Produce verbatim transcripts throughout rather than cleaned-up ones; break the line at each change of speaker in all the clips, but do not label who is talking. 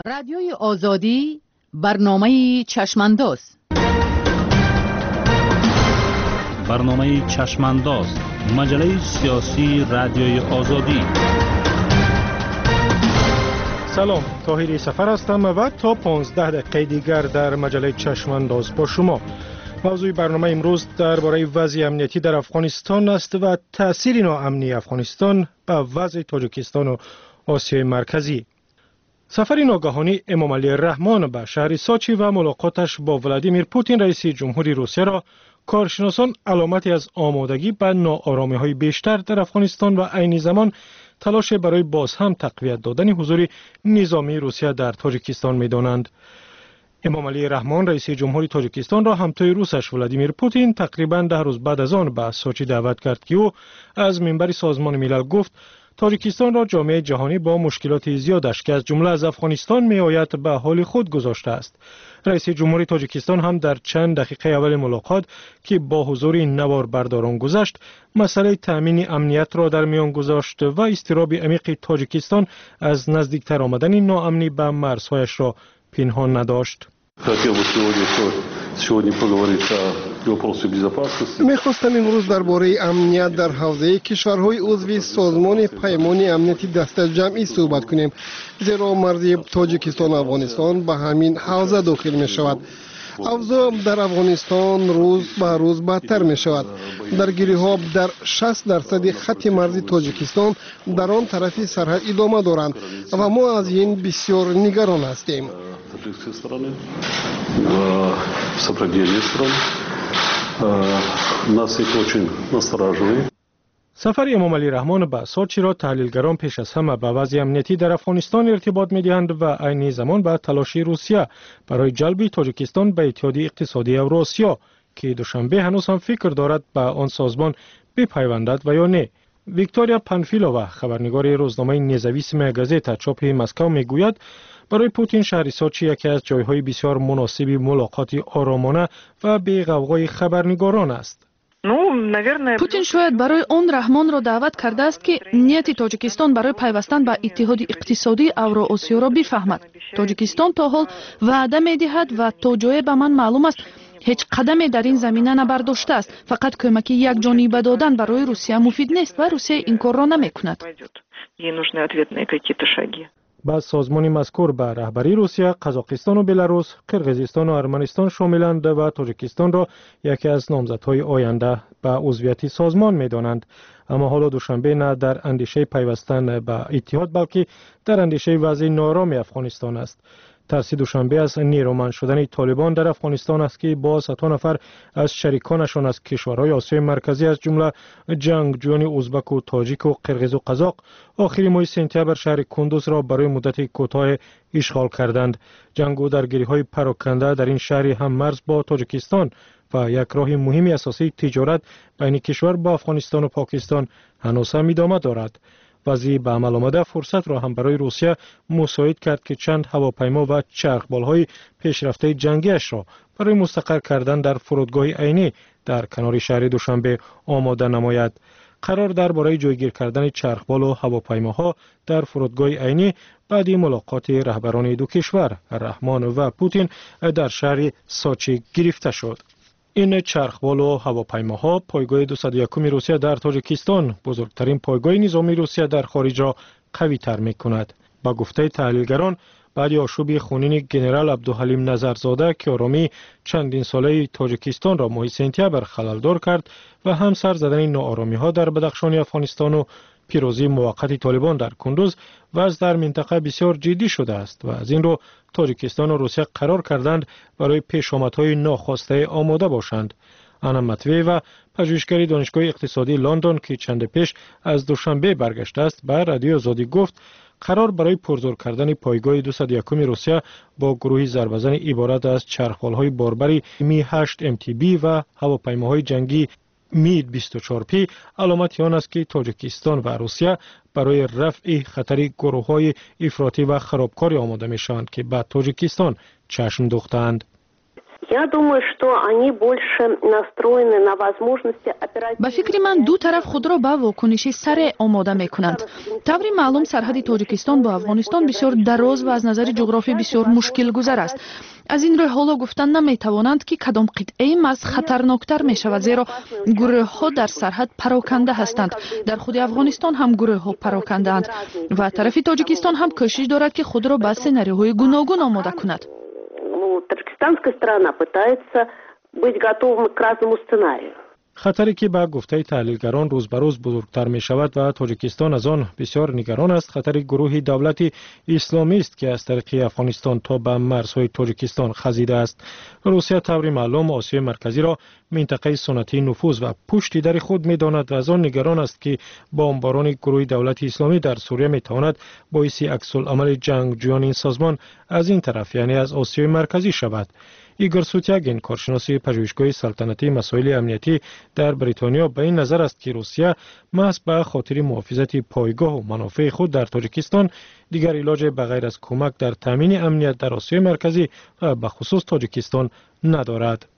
رادیوی آزادی برنامه چشمانداز.
برنامه چشمانداز، مجله سیاسی رادیوی آزادی.
سلام، طاهری سفر هستم و تا پانزده دقیقه دیگر در مجله چشمانداز با شما. موضوع برنامه امروز درباره وضع امنیتی در افغانستان است و تأثیر ناامنی افغانستان به وضع تاجیکستان و آسیای مرکزی. سفر ناگهانی امام علی رحمان به شهر سوچی و ملاقاتش با ولادیمیر پوتین رئیس جمهوری روسیه را کارشناسان علامتی از آمادگی به ناآرامی‌های بیشتر در افغانستان و عین زمان تلاش برای باز هم تقویت دادن حضور نظامی روسیه در تاجیکستان می‌دانند. امام علی رحمان رئیس جمهوری تاجیکستان را همتای روسش ولادیمیر پوتین تقریباً ده روز بعد از آن به سوچی دعوت کرد که او از منبر سازمان ملل گفت تاجیکستان را جامعه جهانی با مشکلات زیادش که از جمله از افغانستان می آید به حال خود گذاشته است. رئیس جمهوری تاجیکستان هم در چند دقیقه اول ملاقات که با حضور نوار برداران گذشت، مسئله تامین امنیت را در میان گذاشت و اضطراب عمیق تاجیکستان از نزدیکتر آمدن ناامنی به مرزهایش را پنهان نداشت.
می‌خواستم امروز درباره امنیت در حوزه کشورهای عضو سازمان پیمان امنیتی دست جمعی صحبت کنیم، زیرا مرز تاجیکستان و افغانستان به همین حوزه داخل می‌شود. اوضاع در افغانستان روز به روز بدتر می شود. درگیری‌ها در شصت درصد خط مرزی تاجیکستان در آن طرف سرحد ادامه دارند و ما از این بسیار نگران هستیم.
سفر امام علی رحمان به سوچی را تحلیلگران پیش از همه به وضع امنیتی در افغانستان ارتباط می‌دهند و عین زمان به تلاش روسیه برای جلب تاجیکستان به اتحادیه اقتصادی اوراسیا که دوشنبه هنوز هم فکر دارد به آن سازمان بپیوندد و یا نه. ویکتوریا پانفیلووا خبرنگار روزنامه نزاویسمه گازتا چاپ مسکو میگوید برای پوتین شهر سوچی یکی از جایهای بسیار مناسب ملاقات آرامانه و بی غوغای خبرنگاران است.
پوتین شاید برای آن رحمان را دعوت کرده است که نیت تاجیکستان برای پیوستن به اتحاد اقتصادی اوراسیا را بفهمد. تاجیکستان تا حال وعده می‌دهد و تا جای به من معلوم است هیچ قدمی در این زمینه نبرداشته است. فقط کمک یک جانبه دادن برای روسیه مفید نیست و روسیه این کار را نمی‌کند.
بعد سازمان مذکور به رهبری روسیه، قزاقستان و بلاروس، قرقیزستان و ارمنستان شاملند و تاجیکستان را یکی از نامزدهای آینده به عضویت سازمان می‌دانند. اما حالا دوشنبه نه در اندیشه پیوستن به اتحاد بلکه در اندیشه وضع ناآرام افغانستان است. ترس دوشنبه از نیرومند شدن طالبان در افغانستان است که با صدها نفر از شریکانشان از کشورهای آسیای مرکزی از جمله جنگجویان ازبک و تاجیک و قرقیز و قزاق آخر ماه سپتامبر شهر کندوز را برای مدت کوتاه اشغال کردند. جنگ و درگیری‌های پراکنده در این شهر هم مرز با تاجیکستان و یک راه مهمی اساسی تجارت بین کشور با افغانستان و پاکستان هنوز هم ادامه دارد. وضعی به عمل آمده فرصت را هم برای روسیه مساعد کرد که چند هواپیما و چرخبال‌های پیشرفته جنگیش را برای مستقر کردن در فرودگاه عینی در کنار شهر دوشنبه آماده نماید. قرار درباره جایگیر کردن چرخبال و هواپیماها در فرودگاه عینی بعد ملاقات رهبران دو کشور رحمان و پوتین در شهر سوچی گرفته شد. این چرخبال و هواپیماها پایگاه دویست و یک روسیه در تاجیکستان، بزرگترین پایگاه نظامی روسیه در خارج را قوی تر می کند. با گفته تحلیلگران بعد آشوب خونین جنرال عبدالحلیم نظرزاده که آرامی چندین ساله تاجیکستان را ماه سپتامبر خللدار کرد و هم سر زدن ناآرامی ها در بدخشان افغانستان و پیروزی موقت طالبان در کندوز وضع در منطقه بسیار جدی شده است و از این رو تاجیکستان و روسیه قرار کردند برای پیشامدهای ناخواسته آماده باشند. آنا متوی و پژوهشگر دانشگاه اقتصادی لندن که چند پیش از دوشنبه برگشته است به رادیو آزادی گفت قرار برای پرزور کردن پایگاه دویست و یک روسیه با گروهی ضربه‌زن عبارت از چرخبال‌های باربری می هشت ام تی بی و هواپیماهای جنگی میگ بیست و چهار پی علامتی آن است که تاجیکستان و روسیه برای رفع خطر گروه‌های افراطی و خرابکاری آماده می‌شوند که به تاجیکستان چشم دوختند.
ба фикри ман ду тараф худро ба вокуниши сареъ омода мекунанд. таври маълум сарҳади тоҷикистон бо афғонистон бисёр дароз ва аз назари ҷуғрофӣ бисёр мушкилгузар аст. аз ин рӯ ҳоло гуфтан наметавонанд ки кадом қитъаи марз хатарноктар мешавад, зеро гурӯҳҳо дар сарҳад пароканда ҳастанд. дар худи афғонистон ҳам гурӯҳҳо парокандаанд ва тарафи тоҷикистон ҳам кӯшиш дорад ки худро ба сенариоҳои гуногун омода кунад.
Таджикистанская сторона пытается быть готовым к разному сценарию.
خطری که با گفته تحلیلگران روز به روز بزرگتر می شود و تاجیکستان از آن بسیار نگران است، خطر گروه دولت اسلامی است که از طریق افغانستان تا به مرزهای تاجیکستان خزیده است. روسیه طور معلوم آسیای مرکزی را منطقه سنتی نفوذ و پشت در خود می داند و از آن نگران است که بمباران گروه دولت اسلامی در سوریه می تواند باعث عکس العمل جنگجویان این سازمان از این طرف یعنی از آسیای مرکزی شود. ایگور سوتیاگین، کارشناس پژوهشگاه سلطنتی مسائل امنیتی در بریتانیا، به این نظر است که روسیه محض به خاطر محافظت پایگاه و منافع خود در تاجیکستان دیگر علاج بغیر از کمک در تامین امنیت در آسیای مرکزی و به خصوص تاجیکستان ندارد.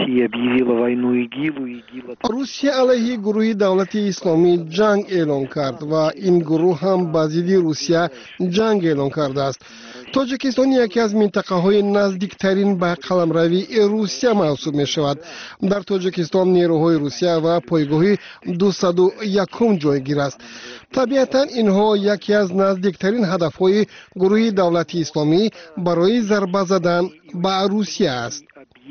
روسیه علیه گروه دولت اسلامی جنگ اعلام کرد و این گروه هم با ضد روسیه جنگ اعلام کرده است. تاجیکستان یکی از منطقه های نزدیکترین به قلمروی روسیه محسوب می شود. در تاجیکستان نیروهای روسیه و پایگاه دویست و یک جایگیر است. طبیعتا اینها یکی از نزدیکترین هدفهای گروه دولت اسلامی برای ضربه زدن به روسیه است.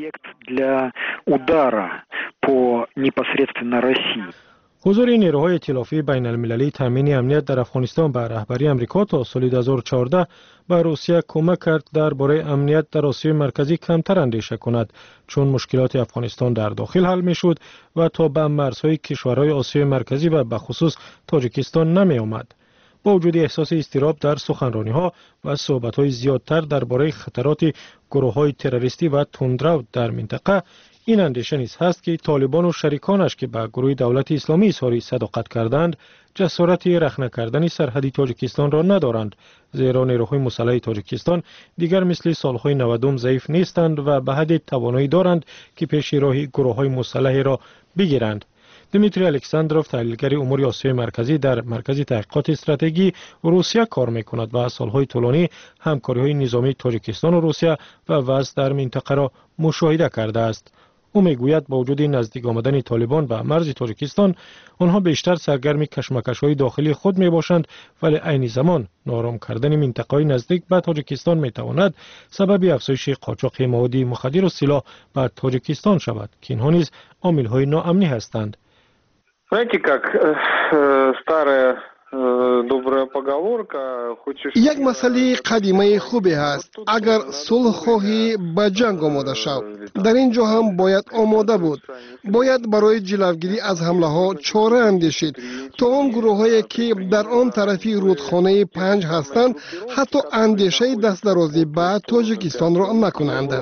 حضور نیروهای ائتلافی بین المللی تامین امنیت در افغانستان به رهبری امریکا تا سال دو هزار و چهارده به روسیه کمک کرد درباره امنیت در آسیای مرکزی کمتر اندیشه کند، چون مشکلات افغانستان در داخل حل میشد و تا به مرزهای کشورهای آسیای مرکزی و به خصوص تاجیکستان نمی آمد. با وجود احساس اضطراب در سخنرانی‌ها و صحبت‌های زیادتر درباره خطرات گروه‌های تروریستی و تندرو در منطقه، این اندیشه نیز هست که طالبان و شریکانش که به گروه دولت اسلامی اظهار صداقت کردند، جسارت رخنه کردن سرحدی تاجیکستان را ندارند، زیرا نیروهای مسلح تاجیکستان دیگر مثل سالهای نودم ضعیف نیستند و به حد توانایی دارند که پیش راه گروه‌های مسلح را بگیرند. دمیتری الکساندروف، تحلیلگر امور آسیای مرکزی در مرکز تحقیقات استراتژی روسیه کار می‌کند و سالهای طولانی همکاری‌های نظامی تاجیکستان و روسیه و وضع در منطقه را مشاهده کرده است. او میگوید با وجود نزدیک آمدن طالبان به مرز تاجیکستان، آنها بیشتر سرگرم کشمکش‌های داخلی خود میباشند، ولی عین زمان نارام کردن منطقه‌های نزدیک به تاجیکستان میتواند سبب افزایش قاچاق مواد مخدر و سلاح به تاجیکستان شود که اینها نیز عامل‌های ناامنی هستند.
یک مسئله قدیمی خوبی هست. اگر صلح خواهی به جنگ آماده شو. در اینجا هم باید آماده بود. باید برای جلوگیری از حمله ها چاره اندیشید تا آن گروه هایی که در آن طرفی رودخانه پنج هستند حتی اندیشه دست درازی به تاجیکستان را نکنند.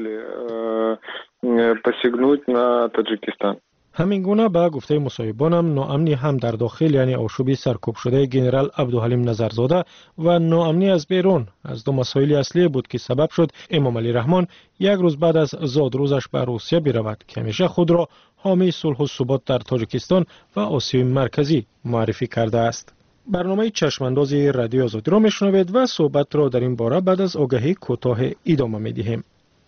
همین گونه به گفته مصاحبانم ناامنی هم در داخل یعنی آشوبی سرکوب شده جنرال عبدالحلیم نظرزاده و ناامنی از بیرون از دو مسائل اصلی بود که سبب شد امام علی رحمان یک روز بعد از زادروزش به روسیه برود که همیشه خود را حامی صلح و ثبات در تاجیکستان و آسیای مرکزی معرفی کرده است. برنامه چشمانداز رادیو آزادی را میشنوید و صحبت را در این باره بعد از آگهی کوتاه ادامه میدهیم.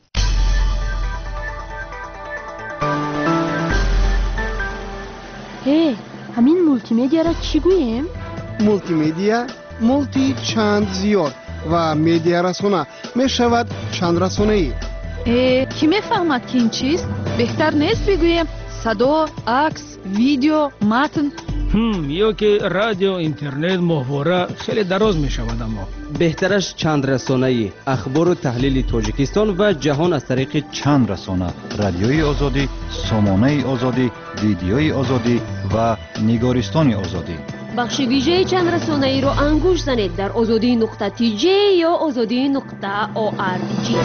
هی، همین مولتی میدیا را چی گوییم؟
مولتی میدیا، مولتی چند زیاد و میدیا رسانه می شود چند رسانه ای.
ای، کی میفهمد که این چیست؟ بهتر نیست بگوییم صدا، عکس، ویدیو، متن.
هم یا که رادیو، اینترنت، محوره خیلی دراز می شود. اما
بهترش چند رسانه ای، اخبار و تحلیل تاجیکستان و جهان از طریق
چند رسانه، رادیوی آزادی، سامانه آزادی، ویدیوی آزادی و نگارستان آزادی.
بخش ویژه چند رسانه ای رو انگوش زنید در آزادی نقطه تی جی یا آزادی نقطه او آر جی.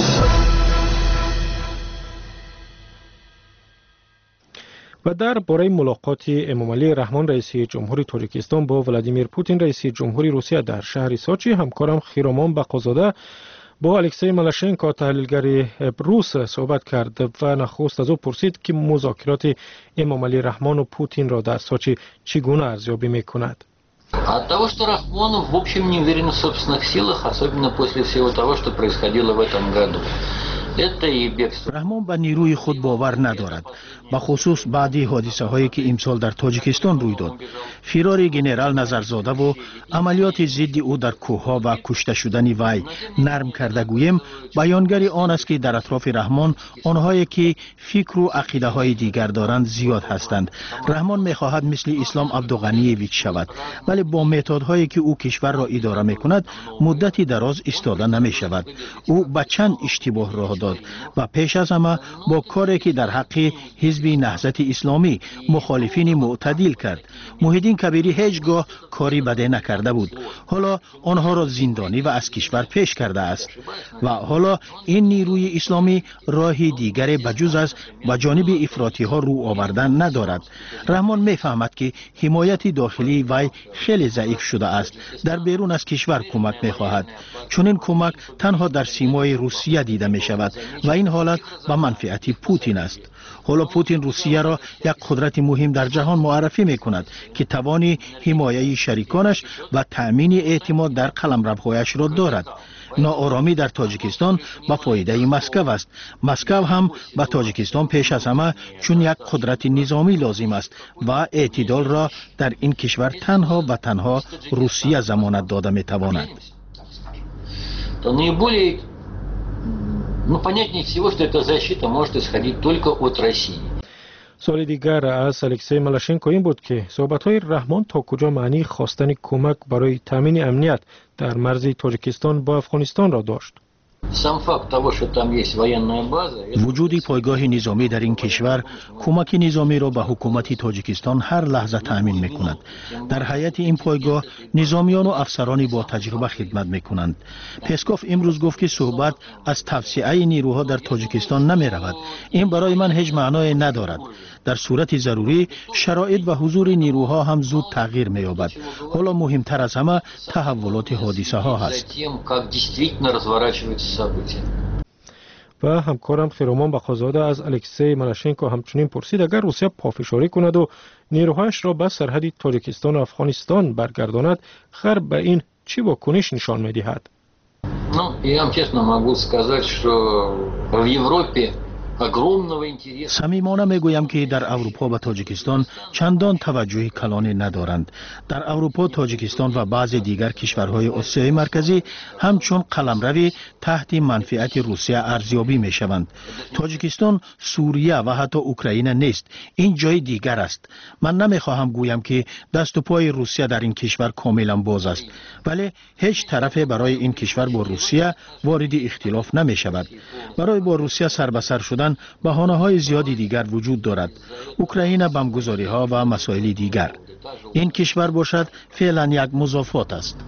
و در باره ملاقات امام علی رحمان رئیس جمهوری تاجیکستان با ولادیمیر پوتین رئیس جمهوری روسیه در شهر سوچی، همکارم خیرامان بقازاده با الکسی مالاشنکو تحلیلگر روس صحبت کرد و نخست از او پرسید که مذاکرات امام علی رحمان و پوتین را در سوچی چگونه ارزیابی میکند.
От того, что Рахмонов, в общем, не уверен в собственных силах, особенно после всего того, что происходило в этом году.
رحمان به نیروی خود باور ندارد، به خصوص بعد حادثه هایی که امسال در تاجیکستان روی داد. فرار گنرال نظرزاده و عملیات ضد او در کوهها و کشته شدن وی نرم کرده گویم بیانگر آن است که در اطراف رحمان آنهایی که فکر و عقیده های دیگر دارند زیاد هستند. رحمان میخواهد مثل اسلام عبدالغنیویچ شود، ولی با متدهایی که او کشور را اداره میکند مدتی دراز ایستاده نمی شود. او به چند اشتباه راه داد و پیش از همه با کاری که در حق حزب نهضت اسلامی مخالفین معتدل کرد. محیدین کبیری هیچگاه کاری بده نکرده بود، حالا آنها را زندانی و از کشور پیش کرده است و حالا این نیروی اسلامی راهی دیگری بجز از به جانب افراطی ها رو آوردن ندارد. رحمان میفهمد که حمایت داخلی وی خیلی ضعیف شده است، در بیرون از کشور کمک میخواهد، چون این کمک تنها در سیمای روسیه دیده می شود و این حالت به منفعت پوتین است. حالا پوتین روسیه را یک قدرت مهم در جهان معرفی می کند که توان حمایت شریکانش و تأمین اعتماد در قلمروهایش را دارد. ناآرامی در تاجیکستان به فایده مسکو است. مسکو هم به تاجیکستان پیش از همه چون یک قدرت نظامی لازم است و اعتدال را در این کشور تنها و تنها روسیه ضمانت داده می تواند.
Ну, понятнее всего, что эта защита может исходить только от России.
سوال دیگر از الکسی مالاشنکو این بود که صحبت‌های رحمان تا کجا معنی خواستن کمک برای تامین امنیت در مرز تاجیکستان با افغانستان را داشت.
وجود پایگاه نظامی در این کشور کمک نظامی را به حکومت تاجیکستان هر لحظه تأمین می‌کند. در حیات این پایگاه نظامیان و افسرانی با تجربه خدمت می‌کنند. پسکوف امروز گفت که صحبت از توسعه نیروها در تاجیکستان نمی‌رود. این برای من هیچ معنای ندارد. در صورت ضروری شرایط و حضور نیروها هم زود تغییر می‌یابد. حالا مهمتر از همه تحولات حادثه ها هست.
و همکارم خیرومان بخازاده از الکسی مالاشنکو همچنین پرسید اگر روسیه پافشاری کند و نیروهایش را به سرحد تاجیکستان و افغانستان برگرداند خیر به این چی واکنش نشان می‌دهد؟
Ну, я вам честно могу сказать, что в Европе
صمیمانه میگویم که در اروپا و تاجیکستان چندان توجه کلانی ندارند. در اروپا تاجیکستان و بعضی دیگر کشورهای آسیای مرکزی همچون قلمروی تحت منفعت روسیه ارزیابی می شوند. تاجیکستان سوریه و حتی اوکراین نیست، این جای دیگر است. من نمیخواهم گویم که دست و پای روسیه در این کشور کاملا باز است، ولی هیچ طرف برای این کشور با روسیه وارد اختلاف نمی شود. برای با روسیه سر به سر شدن بهانه‌های زیادی دیگر وجود دارد. اوکراین بمبگذاری‌ها و مسائل دیگر. این کشور باشد فعلا یک مضافات است.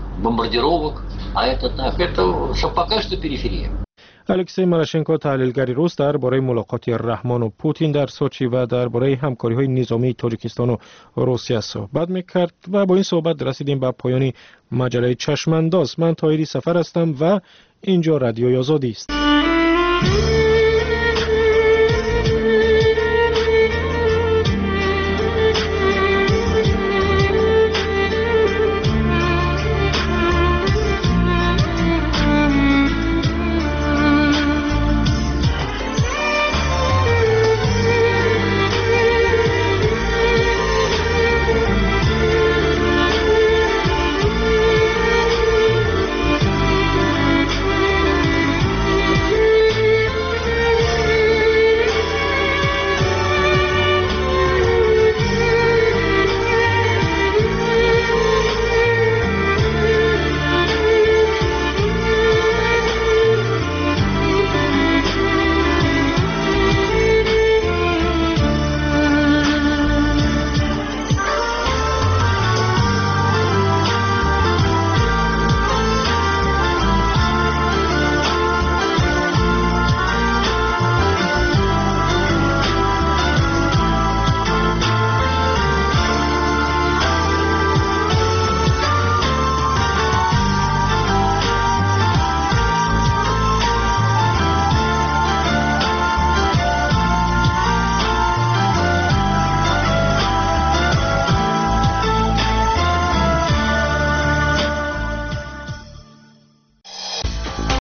الکسی مالاشنکو تحلیلگر روس درباره ملاقات رحمان و پوتین در سوچی و درباره همکاری‌های نظامی تاجیکستان و روسیه صحبت می‌کرد و با این صحبت رسیدیم به پایان مجله چشمانداز. من طاهری سفر هستم و اینجا رادیوی آزادی است.